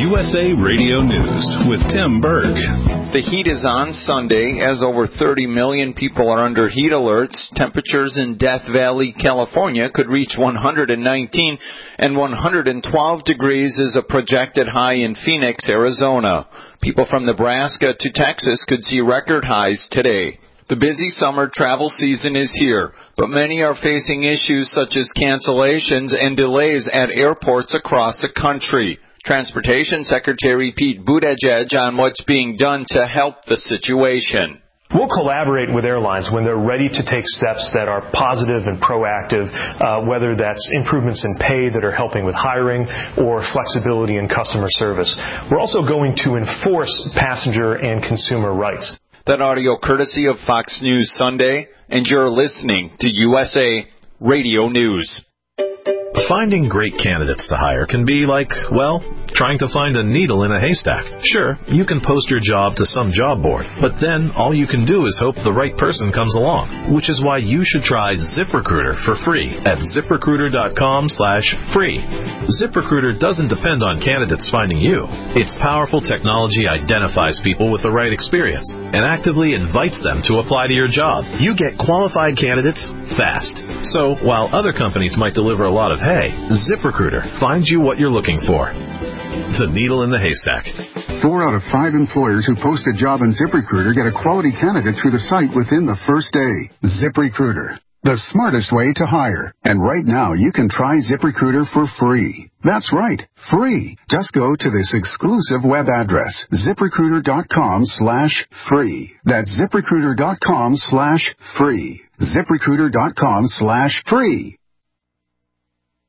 USA Radio News with Tim Berg. The heat is on Sunday as over 30 million people are under heat alerts. Temperatures in Death Valley, California could reach 119 and 112 degrees is a projected high in Phoenix, Arizona. People from Nebraska to Texas could see record highs today. The busy summer travel season is here, but many are facing issues such as cancellations and delays at airports across the country. Transportation Secretary Pete Buttigieg on what's being done to help the situation. We'll collaborate with airlines when they're ready to take steps that are positive and proactive, whether that's improvements in pay that are helping with hiring or flexibility in customer service. We're also going to enforce passenger and consumer rights. That audio courtesy of Fox News Sunday, and you're listening to USA Radio News. Finding great candidates to hire can be like, well, trying to find a needle in a haystack. Sure, you can post your job to some job board, but then all you can do is hope the right person comes along, which is why you should try ZipRecruiter for free at ZipRecruiter.com/free. ZipRecruiter doesn't depend on candidates finding you. Its powerful technology identifies people with the right experience and actively invites them to apply to your job. You get qualified candidates fast. So while other companies might deliver a lot of hay, ZipRecruiter finds you what you're looking for. The needle in the haystack. 4 out of 5 employers who post a job on ZipRecruiter get a quality candidate through the site within the first day. ZipRecruiter, the smartest way to hire. And right now, you can try ZipRecruiter for free. That's right, free. Just go to this exclusive web address, ZipRecruiter.com/free. That's ZipRecruiter.com/free. ZipRecruiter.com/free.